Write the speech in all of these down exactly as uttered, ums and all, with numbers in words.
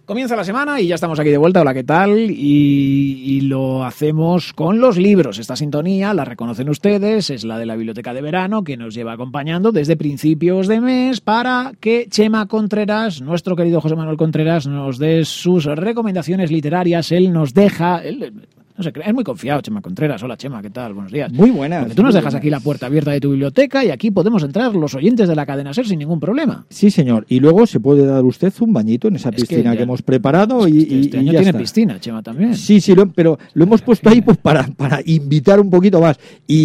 Comienza la semana y ya estamos aquí de vuelta. Hola, ¿qué tal? Y, y lo hacemos con los libros. Esta sintonía la reconocen ustedes, es la de la Biblioteca de Verano, que nos lleva acompañando desde principios de mes para que Chema Contreras, nuestro querido José Manuel Contreras, nos dé sus recomendaciones literarias. Él nos deja... Él, no sé, es muy confiado, Chema Contreras. Hola, Chema, ¿qué tal? Buenos días. Muy buenas. Porque tú nos muy dejas buenas. aquí la puerta abierta de tu biblioteca y aquí podemos entrar los oyentes de la cadena SER sin ningún problema. Sí, señor. Y luego se puede dar usted un bañito en esa Es que piscina que, ya- hemos preparado y, y- Este y año ya tiene está. piscina, Chema, también. Sí, sí, lo- pero lo hemos puesto ahí pues para, para invitar un poquito más.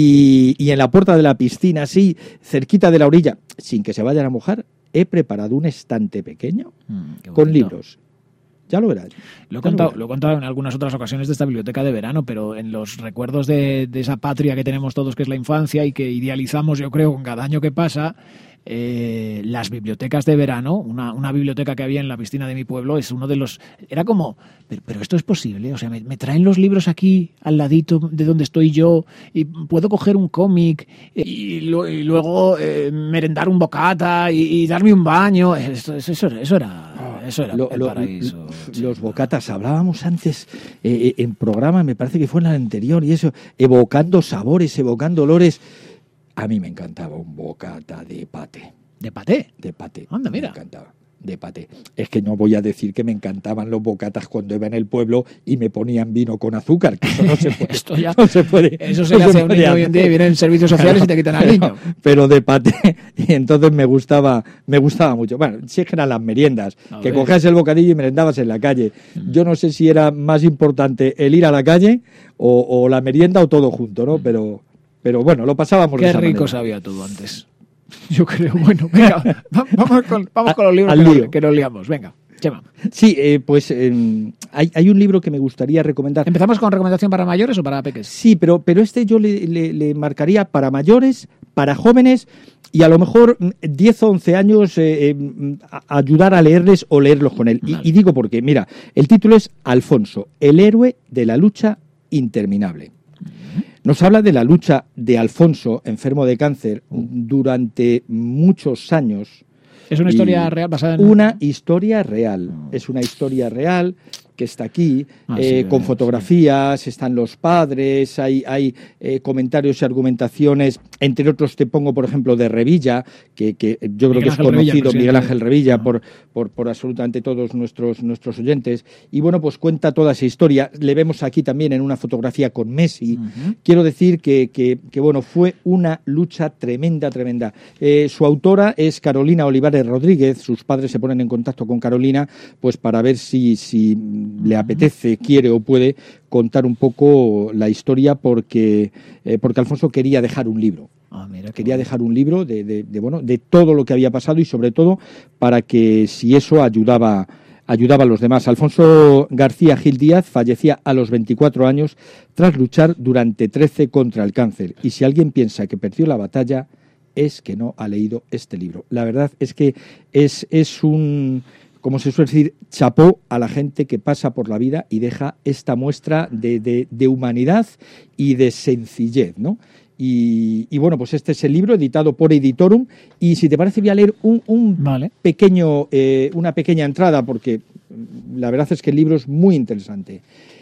Y, y en la puerta de la piscina, así, cerquita de la orilla, sin que se vayan a mojar, he preparado un estante pequeño Mm, qué con bonito. libros. Ya lo verás. Lo he, Ya contado, verás. lo he contado en algunas otras ocasiones de esta biblioteca de verano, pero en los recuerdos de, de esa patria que tenemos todos, que es la infancia, y que idealizamos, yo creo, con cada año que pasa, eh, las bibliotecas de verano, una, una biblioteca que había en la piscina de mi pueblo, es uno de los... Era como, pero, pero esto es posible, o sea, me, me traen los libros aquí al ladito de donde estoy yo y puedo coger un cómic y, lo- y luego eh, merendar un bocata y, y darme un baño. Eso, eso, eso, eso era... Eso era Lo- el lo- paraíso. Los bocatas, hablábamos antes eh, en programa, me parece que fue en el anterior, y eso, evocando sabores, evocando olores. A mí me encantaba un bocata de paté. ¿De paté? De paté. Anda, mira. Me encantaba. De paté. Es que no voy a decir que me encantaban los bocatas cuando iba en el pueblo y me ponían vino con azúcar, que eso no se puede. Esto ya- no se puede. Eso se no le hace a un puede niño hoy en día y hacer. vienen servicios sociales y te quitan al Pero- niño. Pero de paté, y entonces me gustaba, me gustaba mucho. Bueno, si es que eran las meriendas, A que ver. cogías el bocadillo y merendabas en la calle. Yo no sé si era más importante el ir a la calle o, o la merienda o todo junto, ¿no? Pero, pero bueno, lo pasábamos de Qué esa rico manera. sabía todo antes. Yo creo, bueno, venga, va- vamos con, vamos con los libros Al que, nos, lío. que nos liamos. Venga, Chema. Sí, eh, pues eh, hay, hay un libro que me gustaría recomendar. ¿Empezamos con recomendación para mayores o para peques? Sí, pero, pero este yo le, le- le marcaría para mayores, para jóvenes y a lo mejor mm, diez o once años eh, eh, mm, a- ayudar a leerles o leerlos con él. Y- Vale. Y, digo porque, mira, el título es Alfonso, el héroe de la lucha interminable. Nos habla de la lucha de Alfonso, enfermo de cáncer, durante muchos años. Es una Y historia real basada en... Una historia real. Es una historia real que está aquí, Ah, eh, sí, con sí. fotografías, están los padres, hay, hay eh, comentarios y argumentaciones, entre otros te pongo, por ejemplo, de Revilla, que, que yo creo Miguel que es Ángel Revilla, conocido, presidente. Miguel Ángel Revilla, Ah. por, por, por absolutamente todos nuestros, nuestros oyentes. Y bueno, pues cuenta toda esa historia. Le vemos aquí también en una fotografía con Messi. Ujú. Quiero decir que, que, que, bueno, fue una lucha tremenda, tremenda. Eh, su autora es Carolina Olivares Rodríguez. Sus padres se ponen en contacto con Carolina pues para ver si, si le apetece, quiere o puede contar un poco la historia porque, eh, porque Alfonso quería dejar un libro. Ah, mira, qué Quería bonito. dejar un libro de, de, de, bueno, de todo lo que había pasado y sobre todo para que si eso ayudaba, ayudaba a los demás. Alfonso García Gil Díaz fallecía a los veinticuatro años tras luchar durante trece contra el cáncer. Y si alguien piensa que perdió la batalla, es que no ha leído este libro. La verdad es que es, es un, como se suele decir, chapó a la gente que pasa por la vida y deja esta muestra de, de, de humanidad y de sencillez, ¿no? Y, y bueno, pues este es el libro editado por Editorum y si te parece voy a leer un, un Vale. pequeño, eh, una pequeña entrada porque mm, la verdad es que el libro es muy interesante.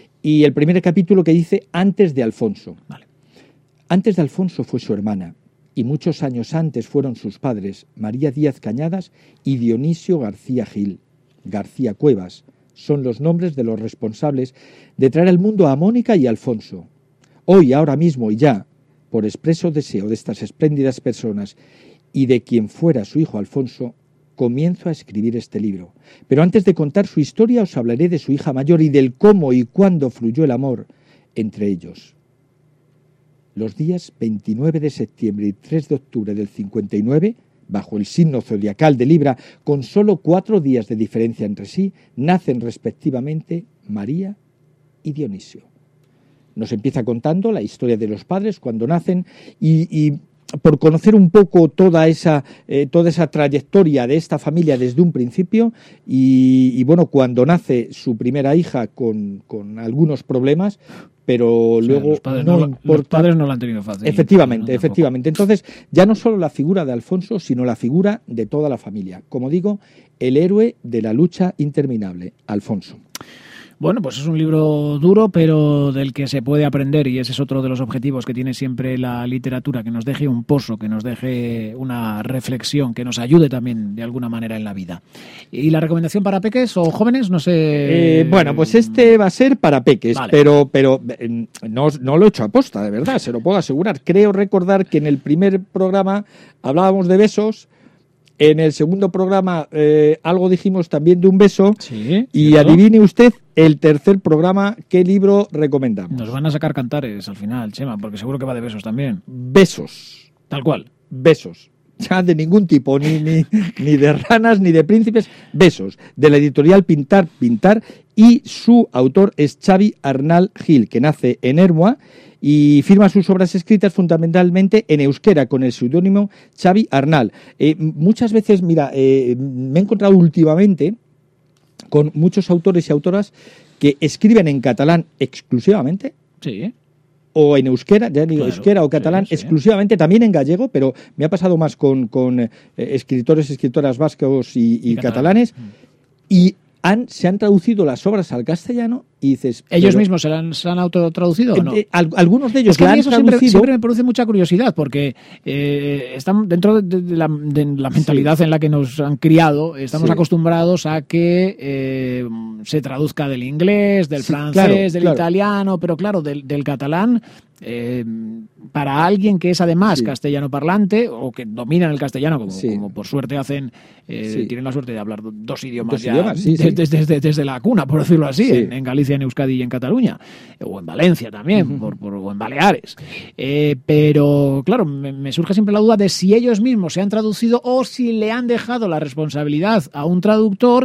Y el primer capítulo que dice antes de Alfonso. Vale. Antes de Alfonso fue su hermana y muchos años antes fueron sus padres, María Díaz Cañadas y Dionisio García Gil. García Cuevas son los nombres de los responsables de traer al mundo a Mónica y Alfonso. Hoy, ahora mismo y ya, por expreso deseo de estas espléndidas personas y de quien fuera su hijo Alfonso, comienzo a escribir este libro. Pero antes de contar su historia os hablaré de su hija mayor y del cómo y cuándo fluyó el amor entre ellos. Los días veintinueve de septiembre y tres de octubre del cincuenta y nueve, bajo el signo zodiacal de Libra, con solo cuatro días de diferencia entre sí, nacen respectivamente María y Dionisio. Nos empieza contando la historia de los padres cuando nacen y, y por conocer un poco toda esa, eh, toda esa trayectoria de esta familia desde un principio y, y bueno, cuando nace su primera hija con, con algunos problemas, pero O sea, luego los padres no no, importa. Los padres no lo han tenido fácil. Efectivamente, No, efectivamente. Entonces, ya no solo la figura de Alfonso, sino la figura de toda la familia. Como digo, el héroe de la lucha interminable, Alfonso. Bueno, pues es un libro duro, pero del que se puede aprender, y ese es otro de los objetivos que tiene siempre la literatura, que nos deje un pozo, que nos deje una reflexión, que nos ayude también de alguna manera en la vida. ¿Y la recomendación para peques o jóvenes? No sé... Eh, bueno, pues este va a ser para peques, Vale. pero, pero eh, no, no lo he hecho a posta, de verdad, se lo puedo asegurar. Creo recordar que en el primer programa hablábamos de besos. En el segundo programa eh, algo dijimos también de un beso. Sí, y ¿cierto? adivine usted el tercer programa qué libro recomendamos. Nos van a sacar cantares al final, Chema, porque seguro que va de besos también. Besos. Tal cual. Besos. Ya de ningún tipo, ni, ni, ni de ranas ni de príncipes. Besos. De la editorial Pintar, Pintar. Y su autor es Xavi Arnal Gil, que nace en Ermua y firma sus obras escritas fundamentalmente en euskera con el seudónimo Xavi Arnal. Eh, muchas veces, mira, eh, me he encontrado últimamente con muchos autores y autoras que escriben en catalán exclusivamente Sí. o en euskera, ya digo, Claro, euskera o catalán, sí, sí. exclusivamente, también en gallego, pero me ha pasado más con, con eh, escritores y escritoras vascos y, y Y catalanes, y han, se han traducido las obras al castellano y dices... ¿Ellos pero, mismos se la han, se la han autotraducido o no? eh, al- algunos de ellos Es que a la mí han eso siempre, traducido... siempre me produce mucha curiosidad, porque eh, están dentro de, de la, de la mentalidad Sí. en la que nos han criado, estamos Sí. acostumbrados a que eh, se traduzca del inglés, del Sí, francés, claro, del claro. italiano, pero claro, del, del catalán. Eh, para alguien que es además Sí. castellano parlante o que dominan el castellano, como, Sí. como por suerte hacen, eh, Sí. tienen la suerte de hablar do- dos idiomas Dos ya idiomas, sí, de- sí. Desde, desde- desde la cuna, por decirlo así, Sí. en, en Galicia, en Euskadi y en Cataluña, o en Valencia también, Ujú. por, por- o en Baleares. Eh, pero claro, me, me surge siempre la duda de si ellos mismos se han traducido o si le han dejado la responsabilidad a un traductor.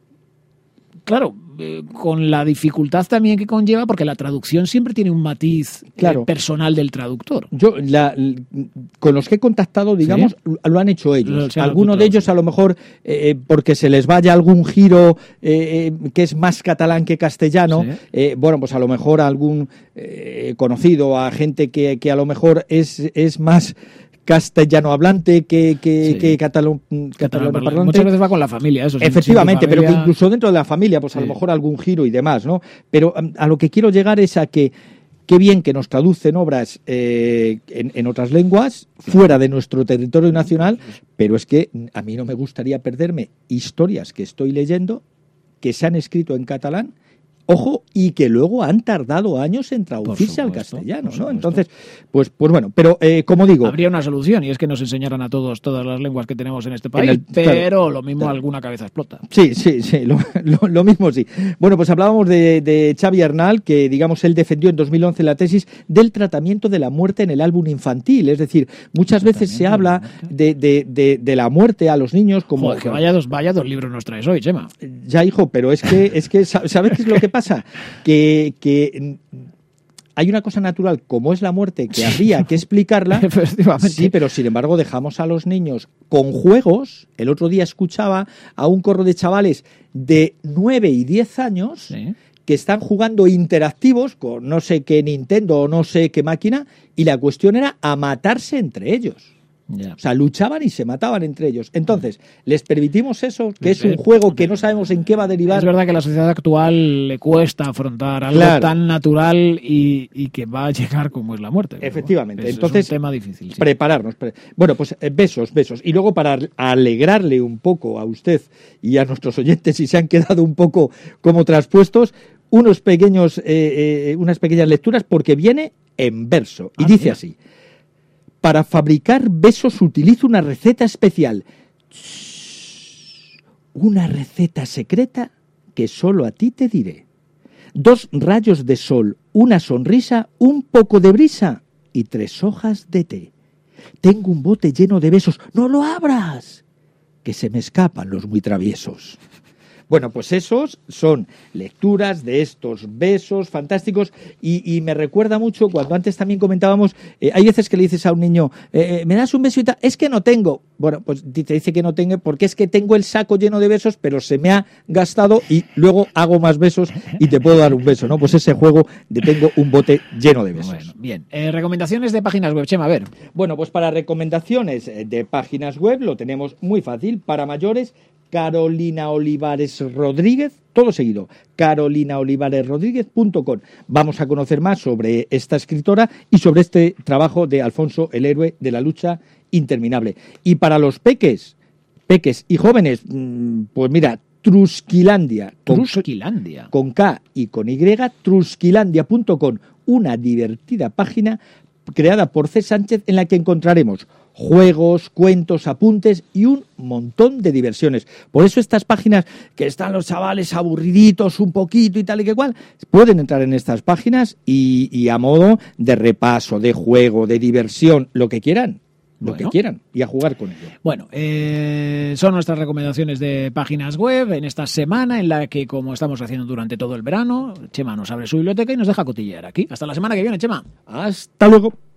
Claro, eh, con la dificultad también que conlleva, porque la traducción siempre tiene un matiz eh, Claro. personal del traductor. Yo, la- l- con los que he contactado, digamos, lo han hecho Lo- ellos. se han Algunos de ellos, autotraducido. a lo mejor, eh, porque se les vaya algún giro eh, eh, que es más catalán que castellano, Sí. eh, bueno, pues a lo mejor algún eh, conocido, a gente que, que a lo mejor es, es más castellano hablante que, que, Sí. que catalán Catalán catalano parlante. parlante. Muchas veces va con la familia, eso. si- Efectivamente, si tu pero que familia- incluso dentro de la familia, pues a Sí. lo mejor algún giro y demás, ¿no? Pero um, a lo que quiero llegar es a que qué bien que nos traducen obras eh, en, en otras lenguas, fuera de nuestro territorio nacional, pero es que a mí no me gustaría perderme historias que estoy leyendo que se han escrito en catalán, ojo, y que luego han tardado años en traducirse al supuesto, castellano, por ¿no? supuesto. Entonces, pues, pues bueno, pero eh, como digo... Habría una solución, y es que nos enseñaran a todos todas las lenguas que tenemos en este país, el- pero claro, lo mismo claro. alguna cabeza explota. Sí, sí, sí, lo, lo- lo mismo sí. Bueno, pues hablábamos de, de Xavi Arnal, que digamos él defendió en dos mil once la tesis del tratamiento de la muerte en el álbum infantil. Es decir, muchas veces se habla de, de, de, de la muerte a los niños como... Joder, que vaya dos, vaya dos libros nos traes hoy, Chema. Ya, hijo, pero es que, es que sa- ¿sabes qué es lo que pasa? Que, que mm, hay una cosa natural como es la muerte que habría que explicarla. Efectivamente. Sí, pero sin embargo dejamos a los niños con juegos. El otro día escuchaba a un corro de chavales de nueve y diez años Sí. que están jugando interactivos con no sé qué Nintendo o no sé qué máquina, y la cuestión era a matarse entre ellos. Ya. O sea, luchaban y se mataban entre ellos. Entonces, ¿les permitimos eso? Que es Eh, un juego que no sabemos en qué va a derivar. Es verdad que a la sociedad actual le cuesta afrontar algo Claro. tan natural y, y que va a llegar como es la muerte. Pero Efectivamente. bueno, es- Entonces, es un tema difícil. sí. Prepararnos. pre- Bueno, pues eh, besos, besos. Y luego para alegrarle un poco a usted y a nuestros oyentes, si se han quedado un poco como traspuestos, unos pequeños, eh, eh, unas pequeñas lecturas, porque viene en verso. Y Ah, dice mira. así: para fabricar besos utilizo una receta especial. Una receta secreta que solo a ti te diré. Dos rayos de sol, una sonrisa, un poco de brisa y tres hojas de té. Tengo un bote lleno de besos. ¡No lo abras! Que se me escapan los muy traviesos. Bueno, pues esos son lecturas de estos besos fantásticos y, y me recuerda mucho cuando antes también comentábamos, eh, hay veces que le dices a un niño, eh, ¿me das un beso y tal? Es que no tengo. Bueno, pues te dice que no tengo porque es que tengo el saco lleno de besos, pero se me ha gastado y luego hago más besos y te puedo dar un beso, ¿no? Pues ese juego de tengo un bote lleno de besos. Bueno, bien. Eh, recomendaciones de páginas web, Chema, a ver. Bueno, pues para recomendaciones de páginas web lo tenemos muy fácil. Para mayores, Carolina Olivares Rodríguez, todo seguido, carolina olivares rodríguez punto com. Vamos a conocer más sobre esta escritora y sobre este trabajo de Alfonso, el héroe de la lucha interminable. Y para los peques, peques y jóvenes, pues mira, Trusquilandia. Trusquilandia. Con, con K y con Y, trusquilandia punto com, una divertida página creada por C. Sánchez en la que encontraremos juegos, cuentos, apuntes y un montón de diversiones. Por eso estas páginas que están los chavales aburriditos un poquito y tal y que cual, pueden entrar en estas páginas y, y a modo de repaso, de juego, de diversión, lo que quieran. Lo bueno. que quieran y a jugar con ello. Bueno, eh, son nuestras recomendaciones de páginas web en esta semana en la que, como estamos haciendo durante todo el verano, Chema nos abre su biblioteca y nos deja cotillear aquí. Hasta la semana que viene, Chema. Hasta luego.